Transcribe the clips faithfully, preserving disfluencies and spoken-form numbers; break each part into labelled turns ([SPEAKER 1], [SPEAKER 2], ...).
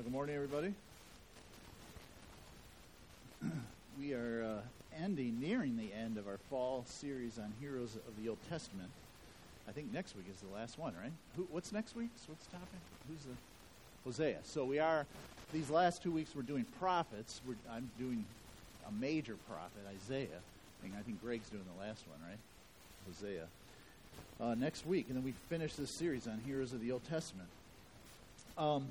[SPEAKER 1] Uh, good morning, everybody. We are uh, ending, nearing the end of our fall series on heroes of the Old Testament. I think next week is the last one, right? Who, what's next week? What's the topic? Who's the Hosea? So we are, these last two weeks we're doing prophets. We're, I'm doing a major prophet, Isaiah. I think, I think Greg's doing the last one, right? Hosea. Uh, next week, and then we finish this series on heroes of the Old Testament. Um,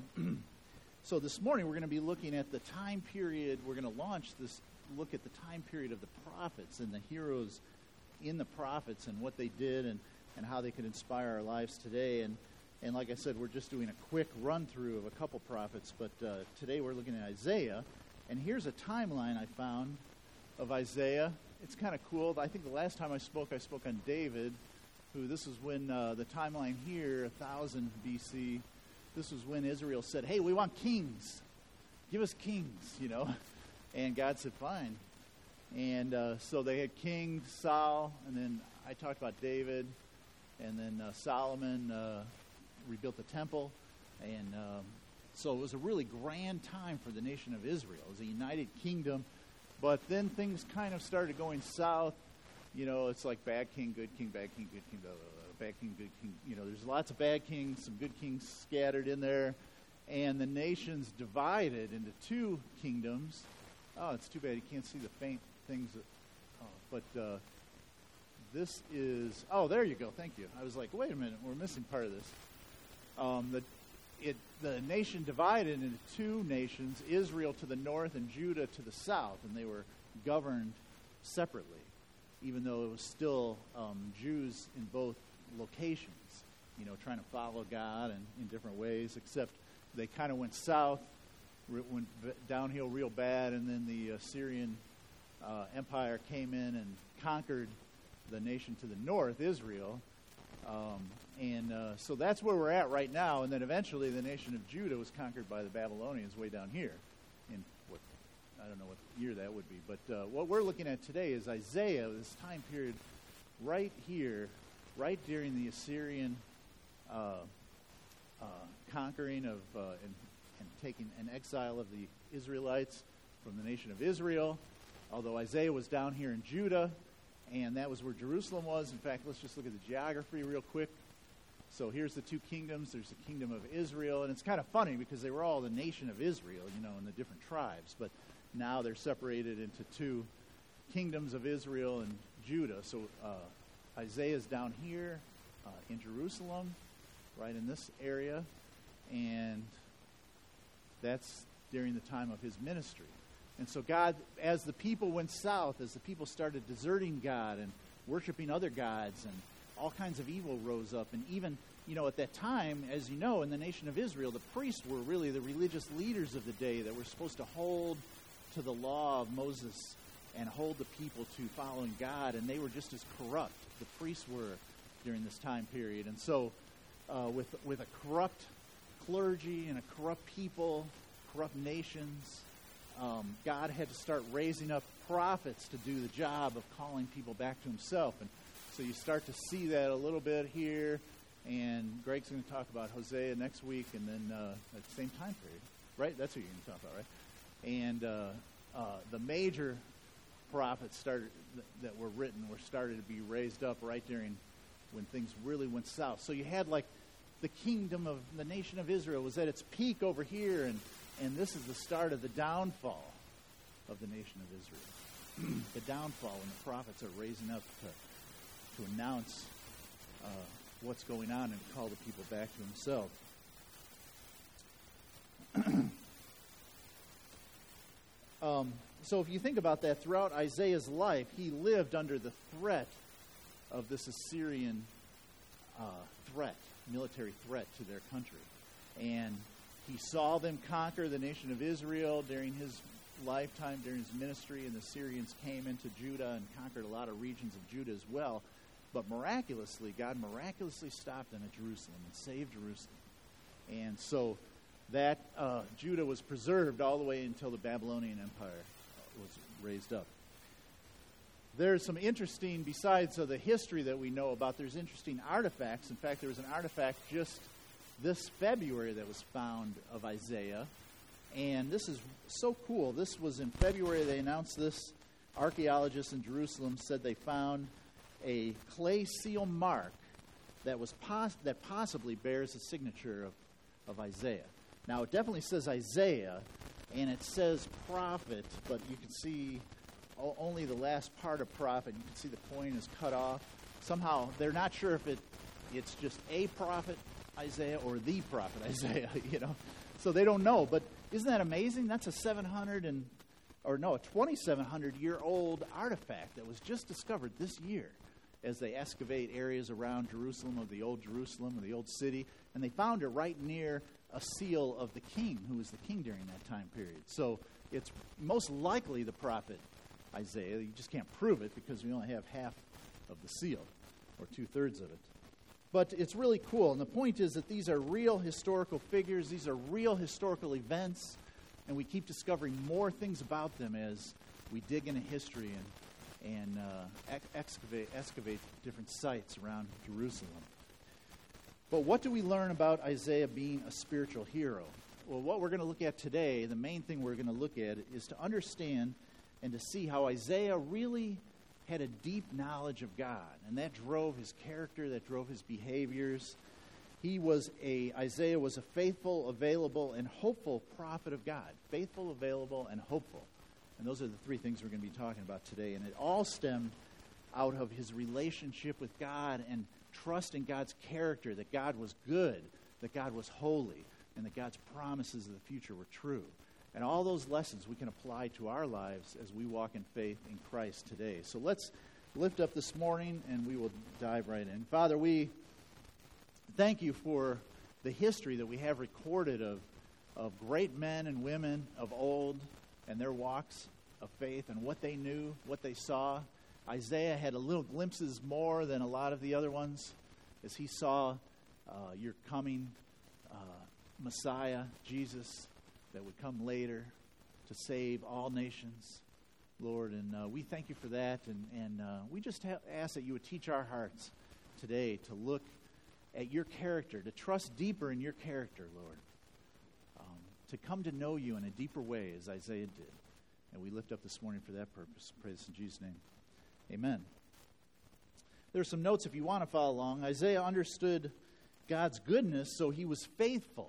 [SPEAKER 1] so this morning we're going to be looking at the time period. We're going to launch this look at the time period of the prophets and the heroes in the prophets and what they did and, and how they could inspire our lives today. And and like I said, we're just doing a quick run through of a couple prophets, but uh, today we're looking at Isaiah. And here's a timeline I found of Isaiah. It's kind of cool. I think the last time I spoke, I spoke on David, who this is when uh, the timeline here, one thousand B C, this was when Israel said, hey, we want kings. Give us kings, you know. And God said, fine. And uh, so they had King Saul, and then I talked about David, and then uh, Solomon uh, rebuilt the temple. And um, so it was a really grand time for the nation of Israel. It was a united kingdom. But then things kind of started going south. You know, it's like bad king, good king, bad king, good king, blah, blah, blah, bad king, good king. You know, there's lots of bad kings, some good kings scattered in there. And the nation's divided into two kingdoms. Oh, it's too bad you can't see the faint things. That, oh, but uh, this is, oh, there you go. Thank you. I was like, wait a minute, we're missing part of this. Um, the it the nation divided into two nations, Israel to the north and Judah to the south, and they were governed separately, even though it was still um, Jews in both locations, you know, trying to follow God and in different ways, except they kind of went south, went downhill real bad, and then the Assyrian uh, Empire came in and conquered the nation to the north, Israel. Um, and uh, so that's where we're at right now. And then eventually the nation of Judah was conquered by the Babylonians way down here. In what, I don't know what year that would be. But uh, what we're looking at today is Isaiah, this time period right here, right during the Assyrian uh, uh, conquering of uh, and, and taking an exile of the Israelites from the nation of Israel. Although Isaiah was down here in Judah, and that was where Jerusalem was. In fact, let's just look at the geography real quick. So here's the two kingdoms. There's the kingdom of Israel, and it's kind of funny because they were all the nation of Israel, you know, in the different tribes. But now they're separated into two kingdoms of Israel and Judah. So uh, Isaiah's down here uh, in Jerusalem, right in this area, and that's during the time of his ministry. And so God, as the people went south, as the people started deserting God and worshiping other gods, and all kinds of evil rose up. And even, you know, at that time, as you know, in the nation of Israel, the priests were really the religious leaders of the day that were supposed to hold to the law of Moses and hold the people to following God, and they were just as corrupt. The priests were during this time period. And so uh, with, with a corrupt clergy and a corrupt people, corrupt nations, Um, God had to start raising up prophets to do the job of calling people back to himself. And so you start to see that a little bit here. And Greg's going to talk about Hosea next week, and then uh, at the same time period. Right? That's what you're going to talk about, right? And uh, uh, the major prophets started th- that were written were started to be raised up right during when things really went south. So you had like the kingdom of the nation of Israel was at its peak over here, and And this is the start of the downfall of the nation of Israel. The downfall when the prophets are raising up to, to announce uh, what's going on and call the people back to himself. um, so if you think about that, throughout Isaiah's life, he lived under the threat of this Assyrian uh, threat, military threat to their country. And he saw them conquer the nation of Israel during his lifetime, during his ministry, and the Syrians came into Judah and conquered a lot of regions of Judah as well. But miraculously, God miraculously stopped them at Jerusalem and saved Jerusalem. And so that uh, Judah was preserved all the way until the Babylonian Empire was raised up. There's some interesting, besides uh, the history that we know about, there's interesting artifacts. In fact, there was an artifact just this February that was found of Isaiah And this is so cool. This was in February. They announced this. Archaeologists in Jerusalem said they found a clay seal mark that was pos- that possibly bears the signature of, of Isaiah. Now, it definitely says Isaiah, and it says prophet, but you can see o- only the last part of prophet. You can see the point is cut off. Somehow, they're not sure if it it's just a prophet, Isaiah, or the prophet, Isaiah, you know. So they don't know. But isn't that amazing? That's a seven hundred and, or no, a twenty-seven hundred year old artifact that was just discovered this year as they excavate areas around Jerusalem, of the old Jerusalem, of the old city, and they found it right near a seal of the king, who was the king during that time period. So it's most likely the prophet Isaiah. You just can't prove it because we only have half of the seal, or two-thirds of it. But it's really cool, and the point is that these are real historical figures, these are real historical events, and we keep discovering more things about them as we dig into history and and uh, ex- excavate, excavate different sites around Jerusalem. But what do we learn about Isaiah being a spiritual hero? Well, what we're going to look at today, the main thing we're going to look at, is to understand and to see how Isaiah really had a deep knowledge of God, and that drove his character, that drove his behaviors. He was a, Isaiah was a faithful, available, and hopeful prophet of God. Faithful, available, and hopeful. And those are the three things we're going to be talking about today. And it all stemmed out of his relationship with God and trust in God's character, that God was good, that God was holy, and that God's promises of the future were true. And all those lessons we can apply to our lives as we walk in faith in Christ today. So let's lift up this morning, and we will dive right in. Father, we thank you for the history that we have recorded of, of great men and women of old and their walks of faith and what they knew, what they saw. Isaiah had a little glimpses more than a lot of the other ones as he saw uh, your coming uh, Messiah, Jesus, that would come later to save all nations, Lord. And uh, we thank you for that. And, and uh, we just ha- ask that you would teach our hearts today to look at your character, to trust deeper in your character, Lord. Um, to come to know you in a deeper way as Isaiah did. And we lift up this morning for that purpose. Praise in Jesus' name. Amen. There are some notes if you want to follow along. Isaiah understood God's goodness, so he was faithful.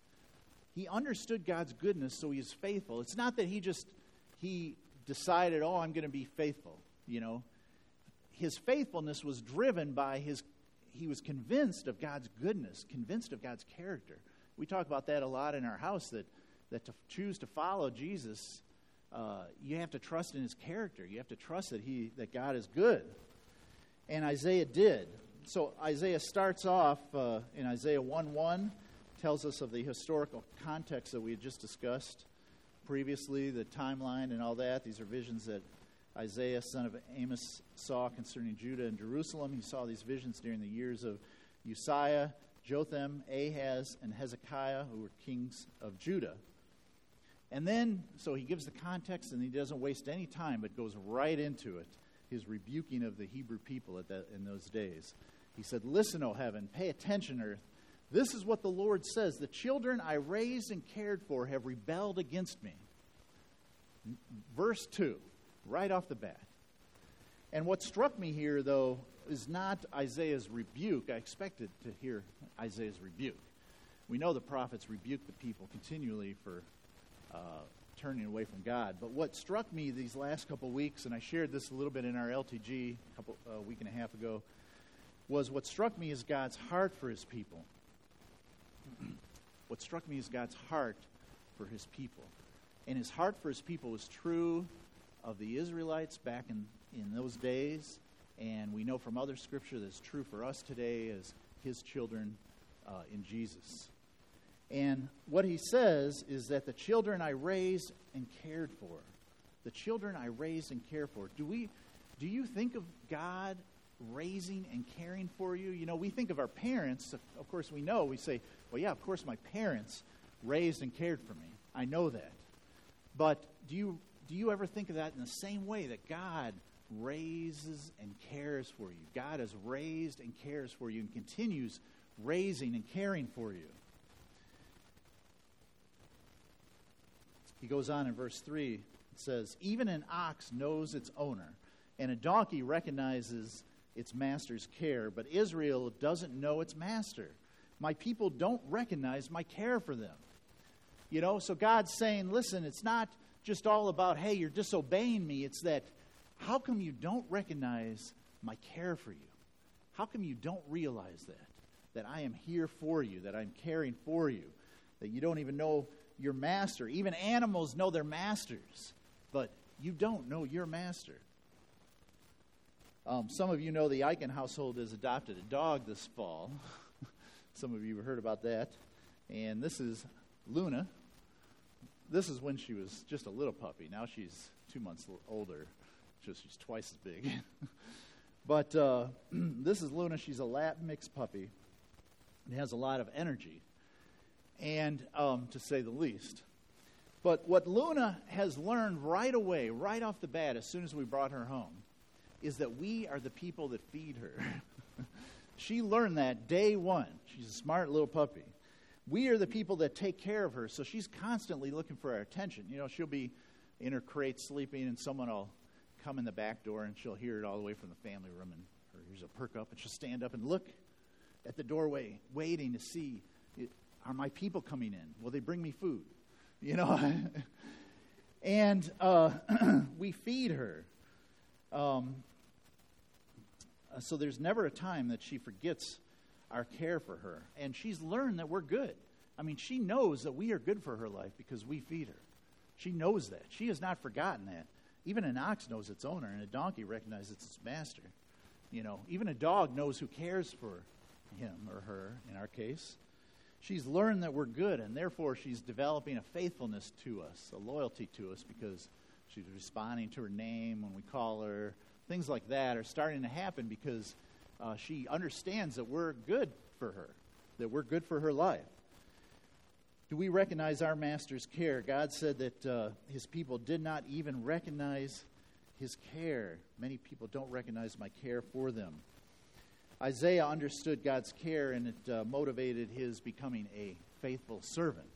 [SPEAKER 1] He understood God's goodness, so he is faithful. It's not that he just, he decided, oh, I'm going to be faithful, you know. His faithfulness was driven by his, he was convinced of God's goodness, convinced of God's character. We talk about that a lot in our house, that, that to choose to follow Jesus, uh, you have to trust in his character. You have to trust that he that God is good. And Isaiah did. So Isaiah starts off uh, in Isaiah one one, tells us of the historical context that we had just discussed previously, the timeline and all that. These are visions that Isaiah, son of Amos, saw concerning Judah and Jerusalem. He saw these visions during the years of Uzziah, Jotham, Ahaz, and Hezekiah, who were kings of Judah. And then, so he gives the context, and he doesn't waste any time, but goes right into it, his rebuking of the Hebrew people at that, in those days. He said, "Listen, O heaven, pay attention, earth. This is what the Lord says. The children I raised and cared for have rebelled against me." Verse two, right off the bat. And what struck me here, though, is not Isaiah's rebuke. I expected to hear Isaiah's rebuke. We know the prophets rebuke the people continually for uh, turning away from God. But what struck me these last couple weeks, and I shared this a little bit in our L T G a couple a uh, week and a half ago, was what struck me is God's heart for his people. What struck me is God's heart for his people. And his heart for his people was true of the Israelites back in, in those days. And we know from other scripture that it's true for us today as his children uh, in Jesus. And what he says is that the children I raised and cared for, the children I raised and cared for, do we, do you think of God raising and caring for you? You know, we think of our parents. Of course, we know. We say, well, yeah, of course my parents raised and cared for me. I know that. But do you do you ever think of that in the same way that God raises and cares for you? God has raised and cares for you and continues raising and caring for you. He goes on in verse three, it says, even an ox knows its owner, and a donkey recognizes its master's care, but Israel doesn't know its master. My people don't recognize my care for them. You know, so God's saying, listen, it's not just all about, hey, you're disobeying me. It's that, how come you don't recognize my care for you? How come you don't realize that? That I am here for you, that I'm caring for you, that you don't even know your master. Even animals know their masters, but you don't know your master. Um, some of you know the Eichen household has adopted a dog this fall. Some of you have heard about that. And this is Luna. This is when she was just a little puppy. Now she's two months older, so she's twice as big. But uh, this is Luna. She's a lap mixed puppy. It has a lot of energy, and um, to say the least. But what Luna has learned right away, right off the bat, as soon as we brought her home, is that we are the people that feed her. She learned that day one. She's a smart little puppy. We are the people that take care of her, so she's constantly looking for our attention. You know, she'll be in her crate sleeping, and someone will come in the back door, and she'll hear it all the way from the family room, and her ears will perk up, and she'll stand up and look at the doorway, waiting to see, are my people coming in? Will they bring me food? You know? And uh, we feed her. Um, so there's never a time that she forgets our care for her. And she's learned that we're good. I mean, she knows that we are good for her life because we feed her. She knows that. She has not forgotten that. Even an ox knows its owner, and a donkey recognizes its master. You know, even a dog knows who cares for him or her, in our case. She's learned that we're good, and therefore she's developing a faithfulness to us, a loyalty to us, because she's responding to her name when we call her. Things like that are starting to happen because uh, she understands that we're good for her, that we're good for her life. Do we recognize our master's care? God said that uh, his people did not even recognize his care. Many people don't recognize my care for them. Isaiah understood God's care, and it uh, motivated his becoming a faithful servant.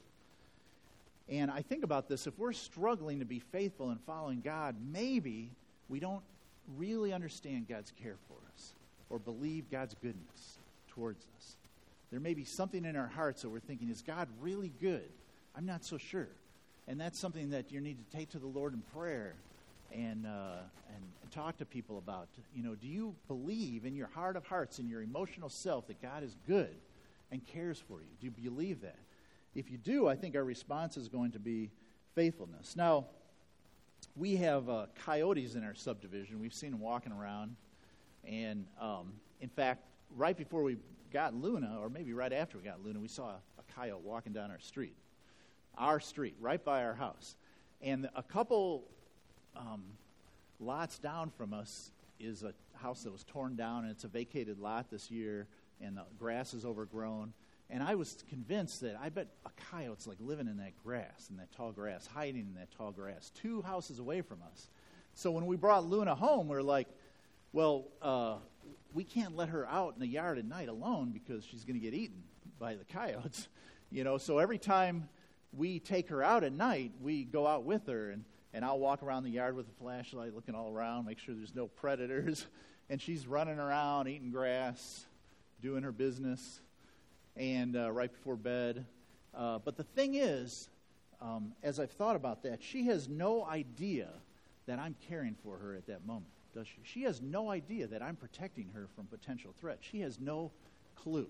[SPEAKER 1] And I think about this. If we're struggling to be faithful in following God, maybe we don't really understand God's care for us or believe God's goodness towards us. There may be something in our hearts that we're thinking, is God really good? I'm not so sure. And that's something that you need to take to the Lord in prayer and, uh, and and talk to people about. You know, do you believe in your heart of hearts, in your emotional self, that God is good and cares for you? Do you believe that? If you do, I think our response is going to be faithfulness. Now, we have uh, coyotes in our subdivision. We've seen them walking around. And, um, in fact, right before we got Luna, or maybe right after we got Luna, we saw a, a coyote walking down our street. Our street, right by our house. And a couple um, lots down from us is a house that was torn down, and it's a vacated lot this year, and the grass is overgrown. And I was convinced that I bet a coyote's like living in that grass, in that tall grass, hiding in that tall grass, two houses away from us. So when we brought Luna home, we were like, well, uh, we can't let her out in the yard at night alone because she's going to get eaten by the coyotes. You know, so every time we take her out at night, we go out with her, and, and I'll walk around the yard with a flashlight, looking all around, make sure there's no predators. And she's running around, eating grass, doing her business, and uh, right before bed. Uh, but the thing is, um, as I've thought about that, she has no idea that I'm caring for her at that moment, does she? She has no idea that I'm protecting her from potential threat. She has no clue.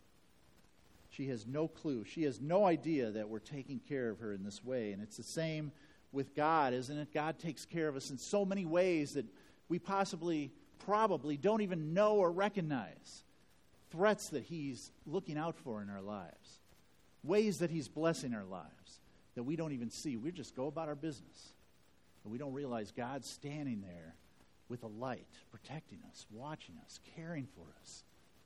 [SPEAKER 1] She has no clue. She has no idea that we're taking care of her in this way. And it's the same with God, isn't it? God takes care of us in so many ways that we possibly, probably don't even know or recognize. Threats that he's looking out for in our lives. Ways that he's blessing our lives that we don't even see. We just go about our business. And we don't realize God's standing there with a light, protecting us, watching us, caring for us.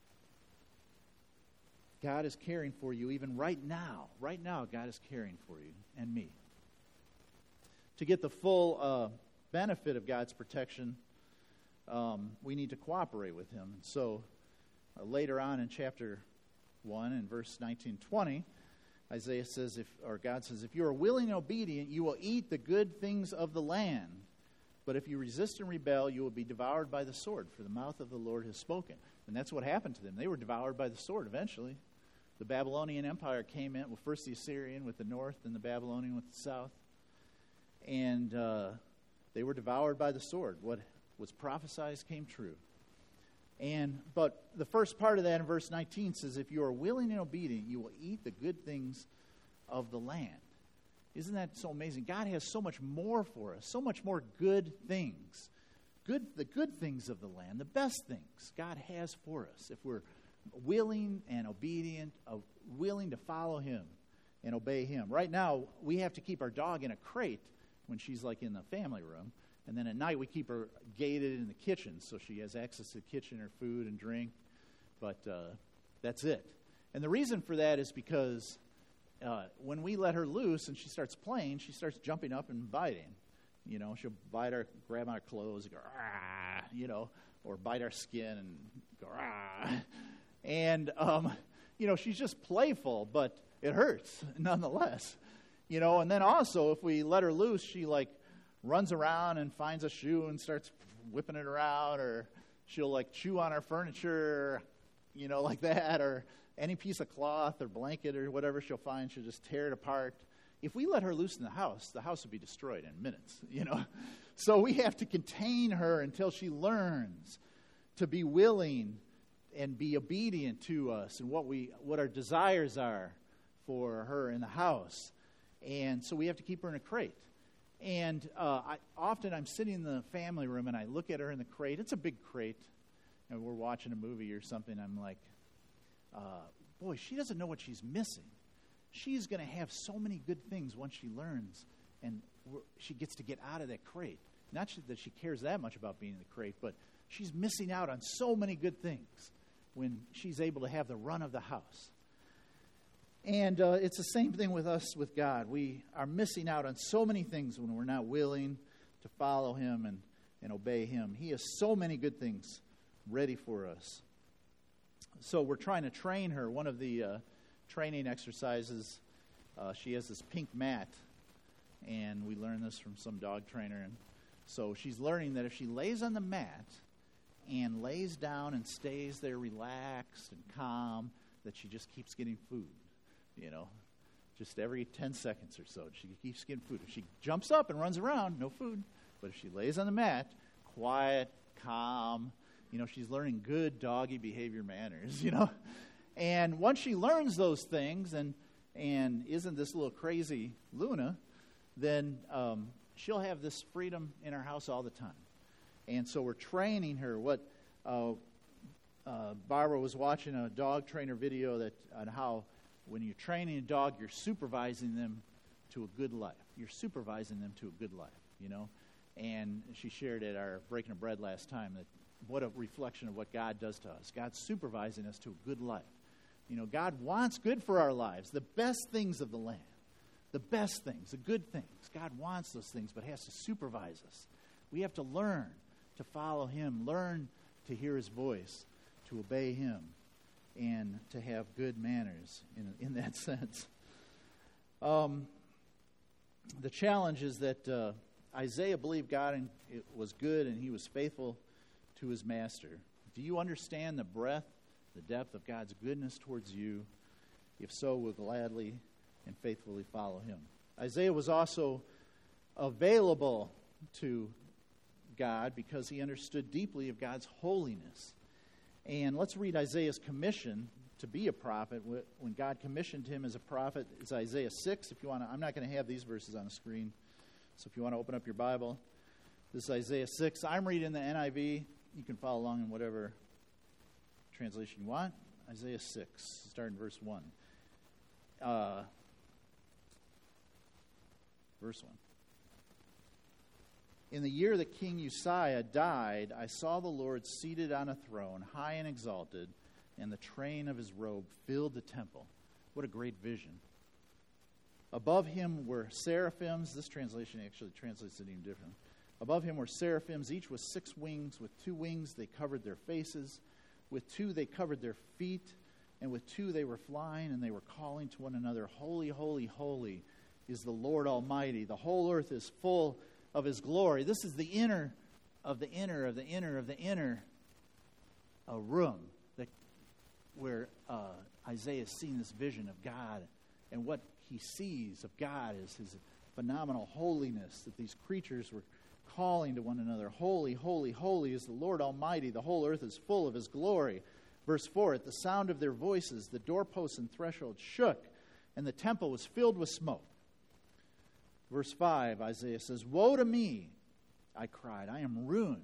[SPEAKER 1] God is caring for you even right now. Right now, God is caring for you and me. To get the full uh, benefit of God's protection, um, we need to cooperate with him. So uh, later on in chapter one, in verse nineteen twenty, Isaiah says, if or God says, if you are willing and obedient, you will eat the good things of the land. But if you resist and rebel, you will be devoured by the sword, for the mouth of the Lord has spoken. And that's what happened to them. They were devoured by the sword eventually. The Babylonian Empire came in, well, first the Assyrian with the north, and the Babylonian with the south. And uh, they were devoured by the sword. What was prophesied came true. And but the first part of that in verse nineteen says, if you are willing and obedient, you will eat the good things of the land. Isn't that so amazing? God has so much more for us, so much more good things. Good, the good things of the land, the best things God has for us. If we're willing and obedient, uh, willing to follow Him and obey Him. Right now, we have to keep our dog in a crate when she's like in the family room. And then at night, we keep her gated in the kitchen so she has access to the kitchen, her food and drink. But uh, that's it. And the reason for that is because uh, when we let her loose and she starts playing, she starts jumping up and biting. You know, she'll bite our, grab our clothes, and go, ah, you know, or bite our skin and go, ah. And, um, you know, she's just playful, but it hurts nonetheless. You know, and then also if we let her loose, she like runs around and finds a shoe and starts whipping it around, or she'll like chew on our furniture, you know, like that, or any piece of cloth or blanket or whatever she'll find, she'll just tear it apart. If we let her loose in the house, the house would be destroyed in minutes, you know. So we have to contain her until she learns to be willing and be obedient to us and what we what our desires are for her in the house. And so we have to keep her in a crate. And uh, I, often I'm sitting in the family room and I look at her in the crate. It's a big crate. And we're watching a movie or something. I'm like, uh, boy, she doesn't know what she's missing. She's going to have so many good things once she learns and we're, she gets to get out of that crate. Not that she cares that much about being in the crate, but she's missing out on so many good things when she's able to have the run of the house. And uh, it's the same thing with us with God. We are missing out on so many things when we're not willing to follow Him and, and obey Him. He has so many good things ready for us. So we're trying to train her. One of the uh, training exercises, uh, she has this pink mat, and we learned this from some dog trainer. And so she's learning that if she lays on the mat and lays down and stays there relaxed and calm, that she just keeps getting food. You know, just every ten seconds or so, she keeps getting food. If she jumps up and runs around, no food. But if she lays on the mat, quiet, calm, you know, she's learning good doggy behavior manners, you know. And once she learns those things and and isn't this little crazy Luna, then um, she'll have this freedom in her house all the time. And so we're training her. What uh, uh, Barbara was watching a dog trainer video that on how when you're training a dog, you're supervising them to a good life. You're supervising them to a good life, you know. And she shared at our Breaking of Bread last time that what a reflection of what God does to us. God's supervising us to a good life. You know, God wants good for our lives, the best things of the land, the best things, the good things. God wants those things, but has to supervise us. We have to learn to follow Him, learn to hear His voice, to obey Him, and to have good manners in in that sense. Um, the challenge is that uh, Isaiah believed God and it was good and he was faithful to his master. Do you understand the breadth, the depth of God's goodness towards you? If so, we'll gladly and faithfully follow Him. Isaiah was also available to God because he understood deeply of God's holiness. And let's read Isaiah's commission to be a prophet. When God commissioned him as a prophet, it's Isaiah six. If you want to, I'm not going to have these verses on the screen, so if you want to open up your Bible, this is Isaiah six. I'm reading the N I V. You can follow along in whatever translation you want. Isaiah six, starting verse one. Uh, verse one. In the year that King Uzziah died, I saw the Lord seated on a throne, high and exalted, and the train of his robe filled the temple. What a great vision. Above him were seraphims. This translation actually translates it even different. Above him were seraphims, each with six wings. With two wings they covered their faces. With two they covered their feet. And with two they were flying, and they were calling to one another, Holy, holy, holy is the Lord Almighty. The whole earth is full of his glory. This is the inner of the inner of the inner of the inner a room that where uh, Isaiah is seeing this vision of God. And what he sees of God is his phenomenal holiness, that these creatures were calling to one another, Holy, holy, holy is the Lord Almighty. The whole earth is full of his glory. Verse four, at the sound of their voices, the doorposts and thresholds shook, and the temple was filled with smoke. Verse five, Isaiah says, Woe to me, I cried, I am ruined.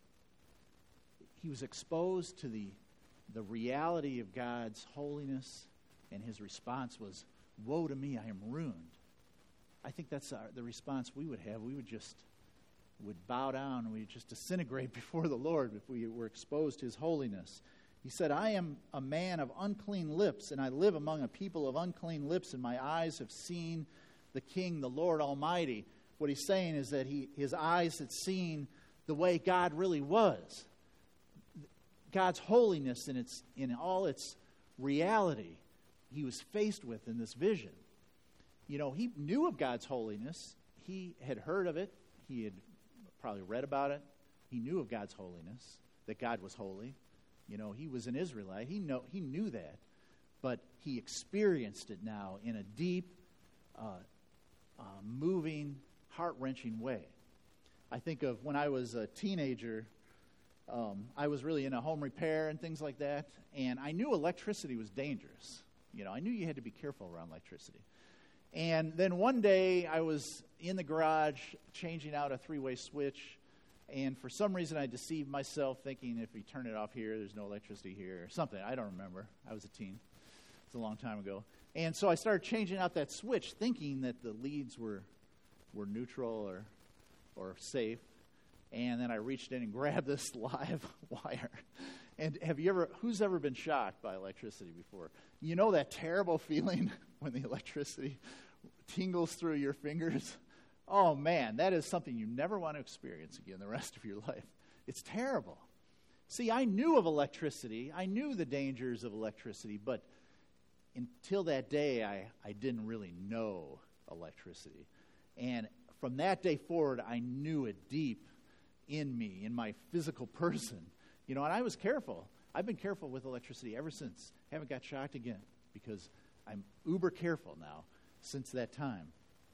[SPEAKER 1] He was exposed to the, the reality of God's holiness, and his response was, Woe to me, I am ruined. I think that's our, the response we would have. We would just would bow down, and we would just disintegrate before the Lord if we were exposed to his holiness. He said, I am a man of unclean lips, and I live among a people of unclean lips, and my eyes have seen the King, the Lord Almighty. What he's saying is that he, his eyes had seen the way God really was. God's holiness in its in all its reality he was faced with in this vision. You know, he knew of God's holiness. He had heard of it. He had probably read about it. He knew of God's holiness, that God was holy. You know, he was an Israelite. He know he knew that. But he experienced it now in a deep, uh, uh, moving, heart-wrenching way. I think of when I was a teenager, um, I was really into home repair and things like that, and I knew electricity was dangerous. You know, I knew you had to be careful around electricity. And then one day I was in the garage changing out a three-way switch, and for some reason I deceived myself thinking if we turn it off here, there's no electricity here or something. I don't remember. I was a teen. It's a long time ago. And so I started changing out that switch thinking that the leads were were neutral or or safe. And then I reached in and grabbed this live wire. And have you ever, who's ever been shocked by electricity before? You know that terrible feeling when the electricity tingles through your fingers? Oh man, that is something you never want to experience again the rest of your life. It's terrible. See, I knew of electricity. I knew the dangers of electricity, but until that day, I, I didn't really know electricity. And from that day forward, I knew it deep in me, in my physical person. You know, and I was careful. I've been careful with electricity ever since. Haven't got shocked again because I'm uber careful now since that time.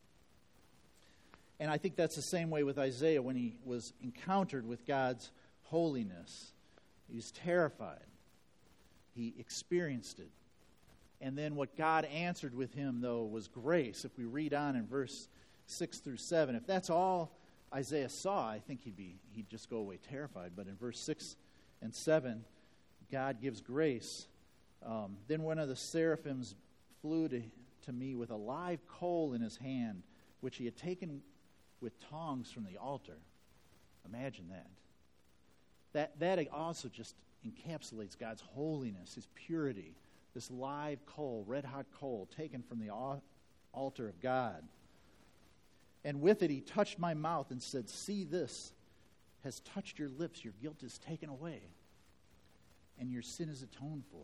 [SPEAKER 1] And I think that's the same way with Isaiah when he was encountered with God's holiness. He was terrified. He experienced it. And then what God answered with him, though, was grace. If we read on in verse six through seven, if that's all Isaiah saw, I think he'd be he'd just go away terrified. But in verse six and seven, God gives grace. Um, then one of the seraphims flew to, to me with a live coal in his hand, which he had taken with tongs from the altar. Imagine that. That that also just encapsulates God's holiness, his purity. This live coal, red-hot coal, taken from the altar of God. And with it he touched my mouth and said, See, this has touched your lips. Your guilt is taken away, and your sin is atoned for.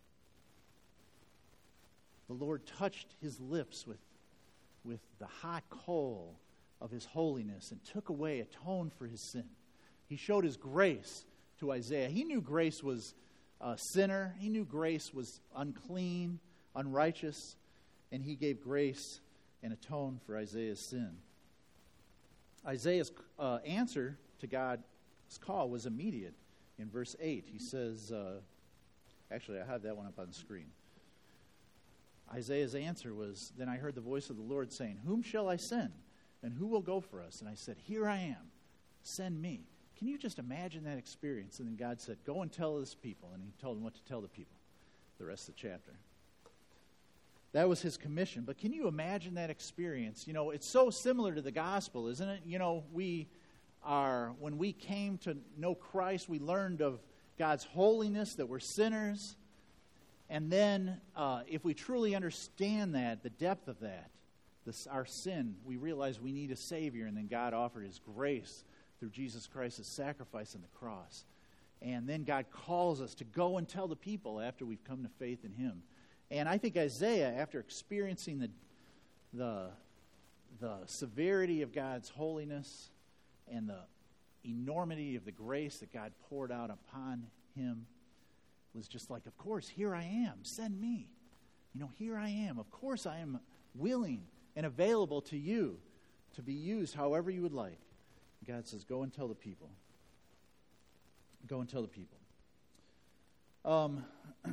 [SPEAKER 1] The Lord touched his lips with, with the hot coal of his holiness and took away, atoned for his sin. He showed his grace to Isaiah. He knew grace was a sinner. He knew grace was unclean, unrighteous, and he gave grace and atoned for Isaiah's sin. Isaiah's uh, answer to God's call was immediate. In verse eight, he says, uh, actually, I have that one up on the screen. Isaiah's answer was, Then I heard the voice of the Lord saying, Whom shall I send? And who will go for us? And I said, Here I am. Send me. Can you just imagine that experience? And then God said, Go and tell this people. And he told him what to tell the people, the rest of the chapter. That was his commission. But can you imagine that experience? You know, it's so similar to the gospel, isn't it? You know, we are, when we came to know Christ, we learned of God's holiness, that we're sinners. And then uh, if we truly understand that, the depth of that, this, our sin, we realize we need a Savior. And then God offered his grace through Jesus Christ's sacrifice on the cross. And then God calls us to go and tell the people after we've come to faith in him. And I think Isaiah, after experiencing the the the severity of God's holiness and the enormity of the grace that God poured out upon him, was just like, of course, here I am. Send me. You know, here I am. Of course I am willing and available to you to be used however you would like. God says, go and tell the people. Go and tell the people. Um,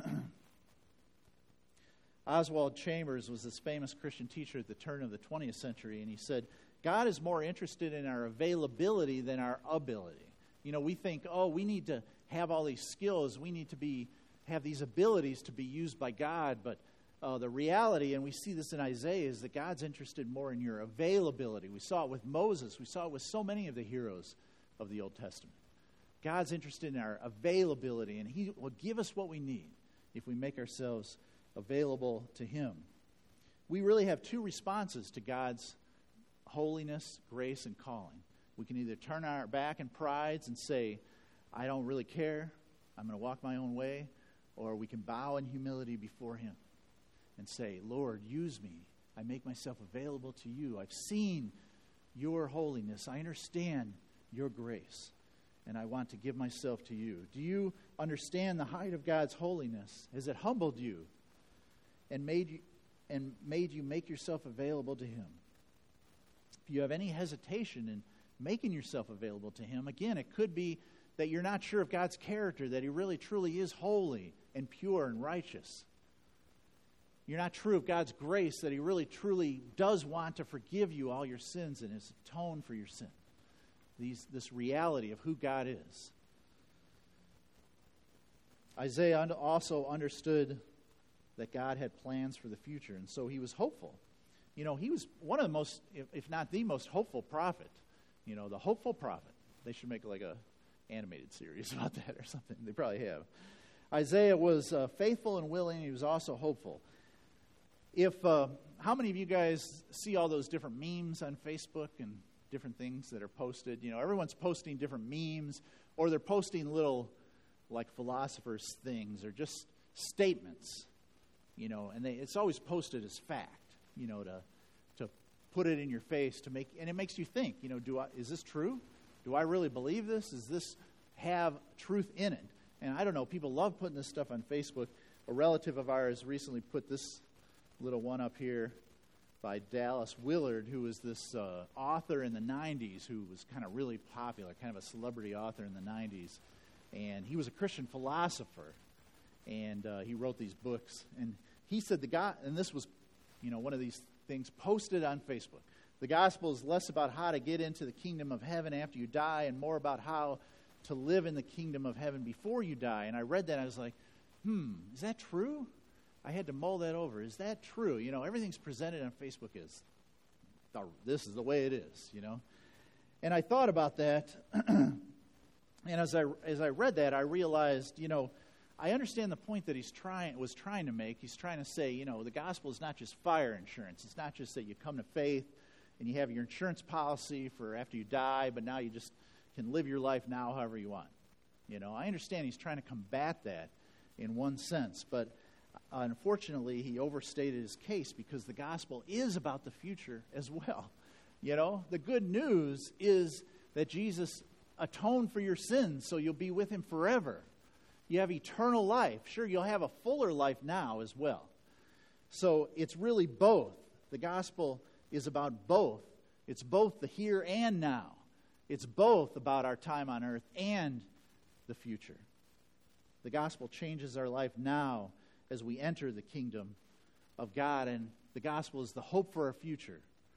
[SPEAKER 1] Oswald Chambers was this famous Christian teacher at the turn of the twentieth century, and he said, God is more interested in our availability than our ability. You know, we think, oh, we need to have all these skills. We need to be have these abilities to be used by God. But uh, the reality, and we see this in Isaiah, is that God's interested more in your availability. We saw it with Moses. We saw it with so many of the heroes of the Old Testament. God's interested in our availability, and he will give us what we need if we make ourselves available to him. We really have two responses to God's holiness, grace, and calling. We can either turn our back in pride and say, I don't really care, I'm going to walk my own way, or we can bow in humility before him and say, Lord, use me. I make myself available to you. I've seen your holiness. I understand your grace, and I want to give myself to you. Do you understand the height of God's holiness? Has it humbled you and made you and made you make yourself available to him? If you have any hesitation in making yourself available to him, again, it could be that you're not sure of God's character, that he really truly is holy and pure and righteous. You're not true of God's grace, that he really truly does want to forgive you all your sins and has atoned for your sin. These, this reality of who God is. Isaiah also understood that God had plans for the future, and so he was hopeful. You know, he was one of the most, if, if not the most hopeful prophet. You know, the hopeful prophet. They should make like a animated series about that or something. They probably have. Isaiah was uh, faithful and willing. He was also hopeful. If uh, how many of you guys see all those different memes on Facebook and different things that are posted? You know, everyone's posting different memes, or they're posting little, like, philosophers' things, or just statements. You know, and they, it's always posted as fact. You know, to to put it in your face, to make, and it makes you think. You know, do I is this true? Do I really believe this? Does this have truth in it? And I don't know. People love putting this stuff on Facebook. A relative of ours recently put this little one up here by Dallas Willard, who was this uh, author in the nineties who was kind of really popular, kind of a celebrity author in the nineties. And he was a Christian philosopher, and uh, he wrote these books. And he said the God, and this was, you know, one of these things posted on Facebook. The gospel is less about how to get into the kingdom of heaven after you die and more about how to live in the kingdom of heaven before you die. And I read that, and I was like, hmm, is that true? I had to mull that over. Is that true? You know, everything's presented on Facebook as, this is the way it is, you know. And I thought about that, and as I as I read that, I realized, you know, I understand the point that he's trying was trying to make. He's trying to say, you know, the gospel is not just fire insurance. It's not just that you come to faith and you have your insurance policy for after you die, but now you just can live your life now however you want. You know, I understand he's trying to combat that in one sense, but unfortunately, he overstated his case because the gospel is about the future as well. You know, the good news is that Jesus atoned for your sins, so you'll be with him forever. You have eternal life. Sure, you'll have a fuller life now as well. So it's really both. The gospel is about both. It's both the here and now. It's both about our time on earth and the future. The gospel changes our life now as we enter the kingdom of God, and the gospel is the hope for our future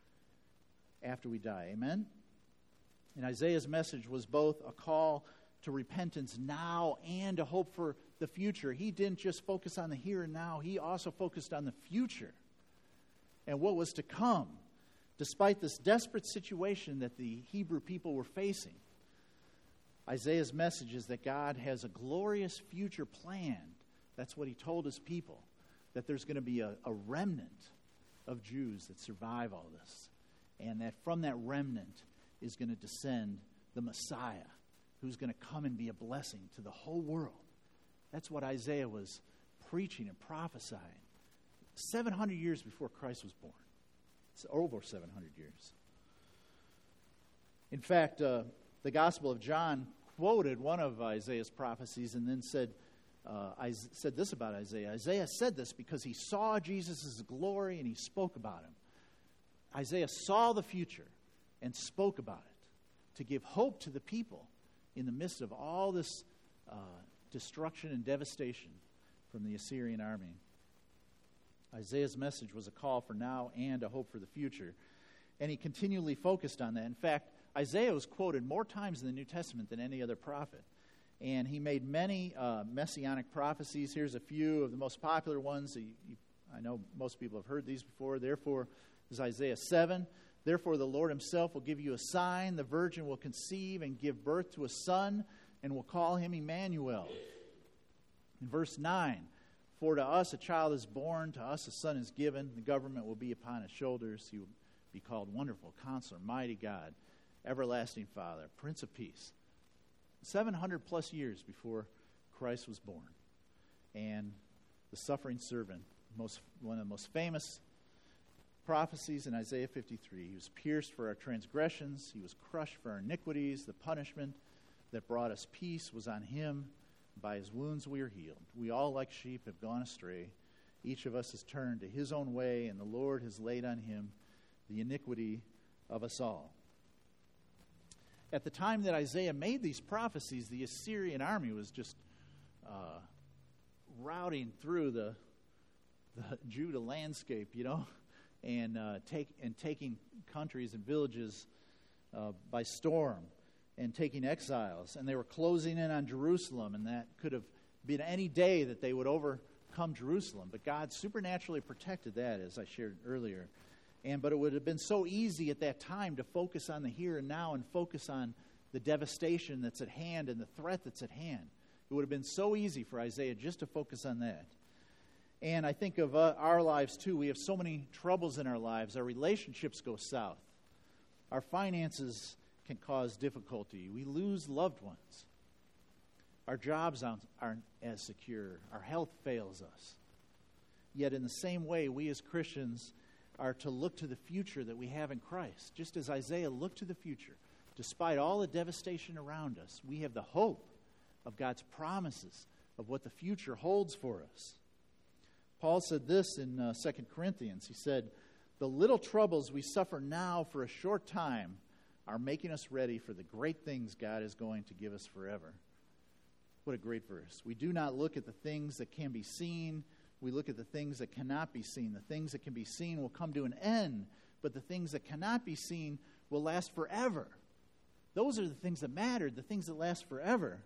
[SPEAKER 1] after we die. Amen? And Isaiah's message was both a call to repentance now and a hope for the future. He didn't just focus on the here and now. He also focused on the future and what was to come, despite this desperate situation that the Hebrew people were facing. Isaiah's message is that God has a glorious future planned. That's what he told his people, that there's going to be a, a remnant of Jews that survive all this, and that from that remnant is going to descend the Messiah, who's going to come and be a blessing to the whole world. That's what Isaiah was preaching and prophesying seven hundred years before Christ was born. It's over seven hundred years. In fact, uh, the Gospel of John quoted one of Isaiah's prophecies and then said, uh, I said this about Isaiah. Isaiah said this because he saw Jesus' glory and he spoke about him. Isaiah saw the future and spoke about it to give hope to the people in the midst of all this uh, destruction and devastation from the Assyrian army. Isaiah's message was a call for now and a hope for the future. And he continually focused on that. In fact, Isaiah was quoted more times in the New Testament than any other prophet. And he made many uh, messianic prophecies. Here's a few of the most popular ones. That you, you, I know most people have heard these before. Therefore, this is Isaiah seven. Therefore, the Lord himself will give you a sign. The virgin will conceive and give birth to a son and will call him Emmanuel. In verse nine, for to us a child is born, to us a son is given. The government will be upon his shoulders. He will be called Wonderful Counselor, Mighty God, Everlasting Father, Prince of Peace. seven hundred plus years before Christ was born. And the suffering servant, most one of the most famous prophecies in Isaiah fifty-three. He was pierced for our transgressions. He was crushed for our iniquities. The punishment that brought us peace was on him. By his wounds we are healed. We all like sheep have gone astray. Each of us has turned to his own way, and the Lord has laid on him the iniquity of us all. At the time that Isaiah made these prophecies, the Assyrian army was just uh, routing through the, the Judah landscape, you know, and uh, take and taking countries and villages uh, by storm and taking exiles. And they were closing in on Jerusalem, and that could have been any day that they would overcome Jerusalem. But God supernaturally protected that, as I shared earlier. And but it would have been so easy at that time to focus on the here and now and focus on the devastation that's at hand and the threat that's at hand. It would have been so easy for Isaiah just to focus on that. And I think of uh, our lives too. We have so many troubles in our lives. Our relationships go south. Our finances can cause difficulty. We lose loved ones. Our jobs aren't, aren't as secure. Our health fails us. Yet in the same way, we as Christians are to look to the future that we have in Christ. Just as Isaiah looked to the future, despite all the devastation around us, we have the hope of God's promises of what the future holds for us. Paul said this in uh, Second Corinthians. He said, the little troubles we suffer now for a short time are making us ready for the great things God is going to give us forever. What a great verse. We do not look at the things that can be seen. We look at the things that cannot be seen. The things that can be seen will come to an end, but the things that cannot be seen will last forever. Those are the things that matter, the things that last forever.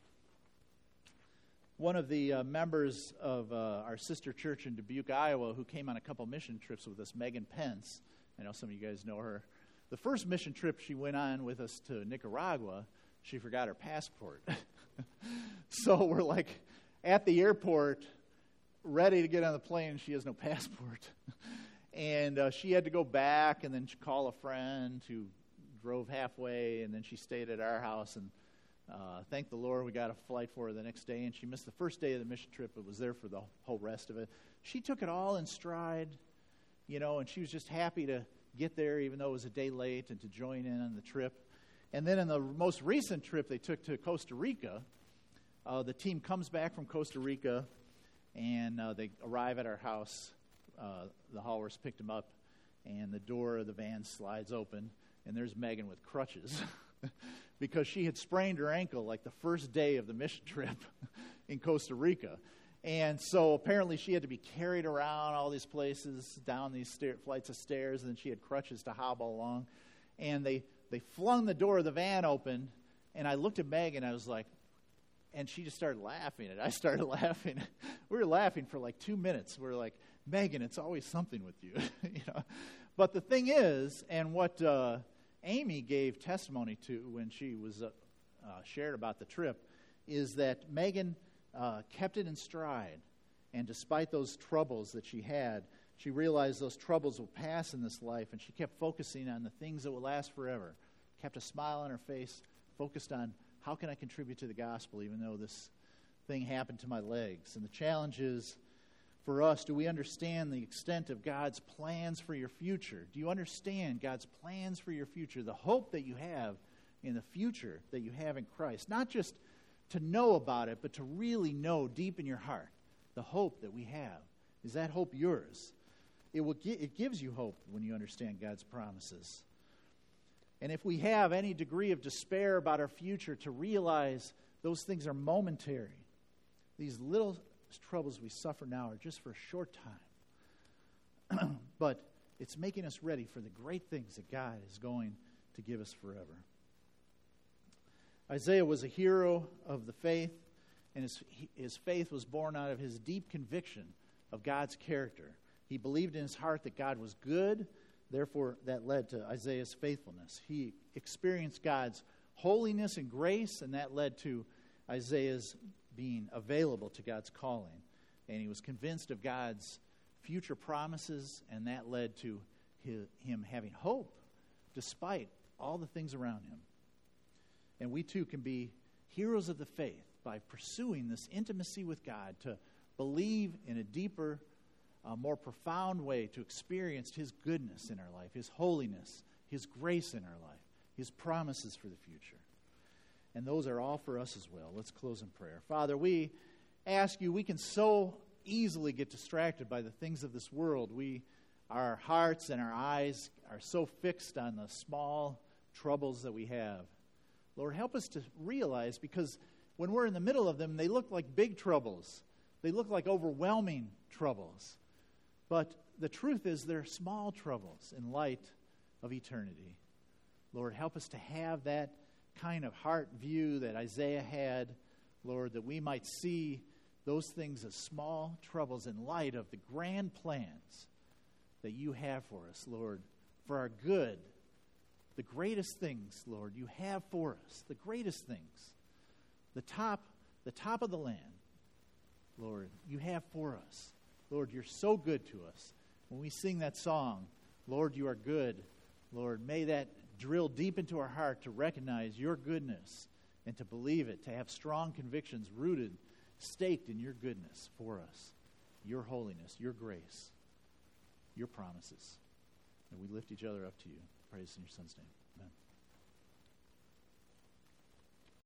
[SPEAKER 1] One of the uh, members of uh, our sister church in Dubuque, Iowa, who came on a couple mission trips with us, Megan Pence, I know some of you guys know her. The first mission trip she went on with us to Nicaragua, she forgot her passport. So we're like at the airport, ready to get on the plane, and she has no passport. And uh, she had to go back and then call a friend who drove halfway, and then she stayed at our house. And uh, thank the Lord we got a flight for her the next day, and she missed the first day of the mission trip, but was there for the whole rest of it. She took it all in stride, you know, and she was just happy to get there, even though it was a day late, and to join in on the trip. And then in the most recent trip they took to Costa Rica, uh, the team comes back from Costa Rica, and uh, they arrive at our house. Uh, the haulers picked them up, and the door of the van slides open, and there's Megan with crutches because she had sprained her ankle like the first day of the mission trip in Costa Rica. And so apparently she had to be carried around all these places, down these stair, flights of stairs, and then she had crutches to hobble along. And they, they flung the door of the van open, and I looked at Meg, and I was like, and she just started laughing, and I started laughing. We were laughing for like two minutes. We were like, Megan, it's always something with you. you know. But the thing is, and what uh, Amy gave testimony to when she was uh, uh, shared about the trip, is that Megan uh, kept it in stride. And despite those troubles that she had, she realized those troubles will pass in this life, and she kept focusing on the things that will last forever. Kept a smile on her face, focused on how can I contribute to the gospel even though this thing happened to my legs? And the challenge is for us, do we understand the extent of God's plans for your future? Do you understand God's plans for your future, the hope that you have in the future that you have in Christ? Not just to know about it, but to really know deep in your heart the hope that we have. Is that hope yours? It will gi- it gives you hope when you understand God's promises. And if we have any degree of despair about our future, to realize those things are momentary. These little troubles we suffer now are just for a short time. But it's making us ready for the great things that God is going to give us forever. Isaiah was a hero of the faith, and his, his faith was born out of his deep conviction of God's character. He believed in his heart that God was good. Therefore, that led to Isaiah's faithfulness. He experienced God's holiness and grace, and that led to Isaiah's being available to God's calling. And he was convinced of God's future promises, and that led to his, him having hope despite all the things around him. And we too can be heroes of the faith by pursuing this intimacy with God, to believe in a deeper, a more profound way, to experience His goodness in our life, His holiness, His grace in our life, His promises for the future. And those are all for us as well. Let's close in prayer. Father, we ask you, we can so easily get distracted by the things of this world. We, our hearts and our eyes are so fixed on the small troubles that we have. Lord, help us to realize, because when we're in the middle of them, they look like big troubles. They look like overwhelming troubles. But the truth is they're small troubles in light of eternity. Lord, help us to have that kind of heart view that Isaiah had, Lord, that we might see those things as small troubles in light of the grand plans that you have for us, Lord, for our good. The greatest things, Lord, you have for us, the greatest things, the top, the top of the land, Lord, you have for us. Lord, you're so good to us. When we sing that song, Lord, you are good, Lord, may that drill deep into our heart to recognize your goodness and to believe it, to have strong convictions rooted, staked in your goodness for us, your holiness, your grace, your promises. And we lift each other up to you. Praise in your Son's name. Amen.